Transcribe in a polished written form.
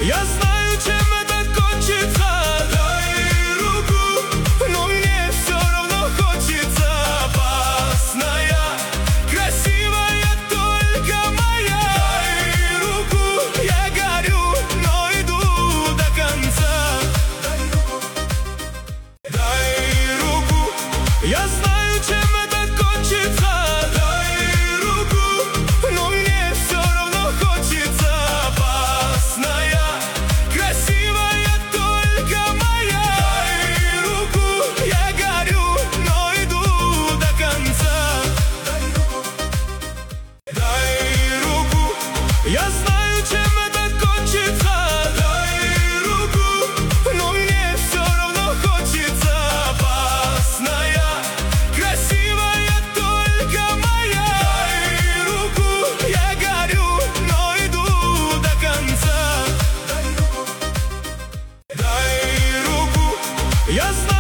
Я знаю, чем это кончится. Дай руку, но мне все равно хочется. Опасная, красивая, только моя. Дай руку, я горю, но иду до конца. Дай руку, я знаю, чем это кончится. Дай руку, но мне все равно хочется. Опасная, красивая, только моя. Дай руку, я горю, но иду до конца. Дай руку, я знаю, чем это кончится. Дай руку, но мне все равно хочется. Опасная, красивая, только моя. Дай руку, я горю, но иду до конца. Дай руку, я знаю.